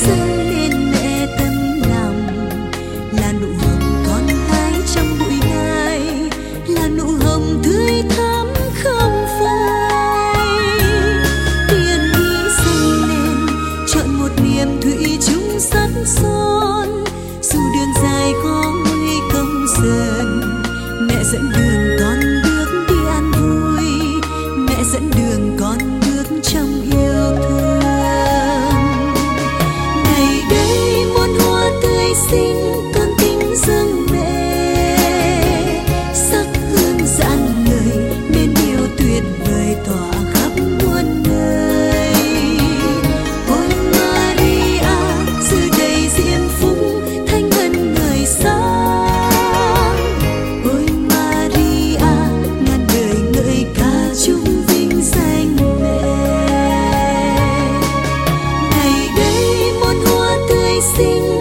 dâng lên mẹ tấm lòng, là nụ hồng con hái trong bụi gai, là nụ hồng tươi thắm không phai. Tiền ý dâng lên chọn một niềm thủy chung sắt son, dù đường dài có nguy công dần, mẹ dẫn đường con bước đi an vui, mẹ dẫn đường con bước trong yêu thương. Ngày đây muôn hoa tươi xinh con kính dâng mẹ, sắc hương rạng ngời nên yêu tuyệt vời tỏa khắp muôn nơi. Ôi Maria dự đầy diễm phúc thanh ngân người sáng. Ôi Maria ngàn đời ngợi ca chung vinh danh mẹ. Ngày đây muôn hoa tươi xinh